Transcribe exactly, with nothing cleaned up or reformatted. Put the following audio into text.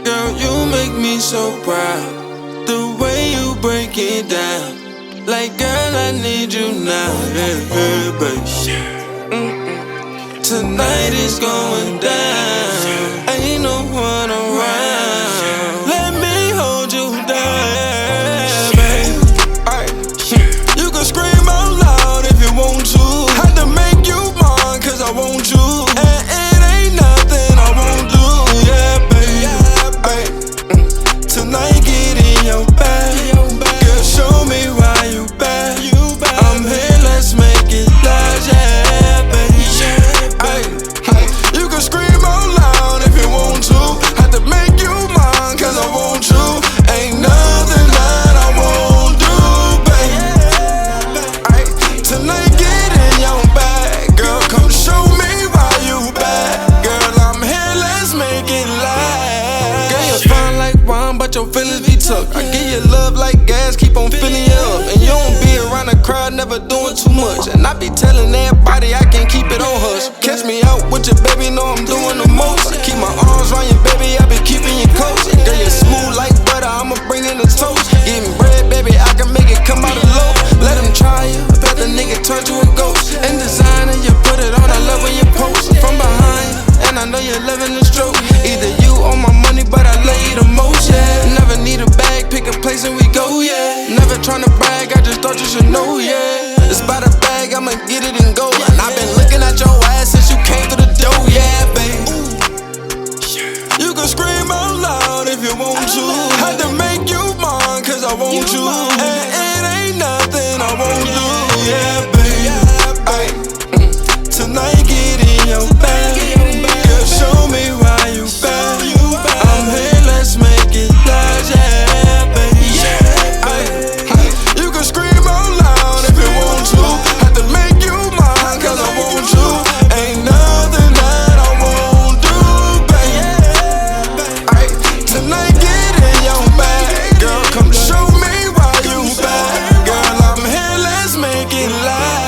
Girl, you make me so proud. The way you break it down. Like, girl, I need you now. Yeah, yeah, baby. Mm-mm. Tonight is going down. Ain't no one around. Let me hold you down, baby. Alright. You can scream out loud if you want to. Had to make you mine, cause I want you. And it ain't nothing I won't do. Yeah, baby. Alright. Tonight, get in your bag. Girl, show me why you bad. I'm here, let's make it last. Yeah, baby. Ay, ay. You can scream out loud if you want to. Had to make you mine, cause I want you. Ain't nothing that I won't do, baby. Ay, tonight, get in your bag. Girl, come show me why you bad. Girl, I'm here, let's make it last. Girl, you're fine like wine, but your feelings be tucked. I give you love like gas, keep on filling you up. And you don't be around the crowd, never doing too much. And I be telling everybody I can't keep it on hush. Catch me out with your baby, know I'm doing the most. I keep my arms around your baby, I be keeping you close. Girl, you're smooth like butter, I'ma bring in the toast. Getting bread, baby, I can make it come out of low. Let him try you, I bet the nigga turn to a ghost. And designer, you put it on, I love when you post. From behind, and I know you're loving the stroke. Either you or my money, but I love you the most, yeah. Never need a bag, pick a place and we go, yeah. Never tryna brag, I just thought you should know, yeah. It's by the bag, I'ma get it and go. And I've been looking at your ass since you came through the door, yeah, babe. You can scream out loud if you want to. Had to make you mine, cause I want you. And it ain't nothing I won't do, yeah, babe. Ay, tonight, get in your bag. Girl, show me why you bad. I'm here, let's make it last, yeah, baby. Ay, ay, you can scream out loud if you want to. Had to make you mine, cause I want you. Ain't nothing that I won't do, baby. Ay, tonight, get in your bag. Girl, come show me why you bad. Girl, I'm here, let's make it last.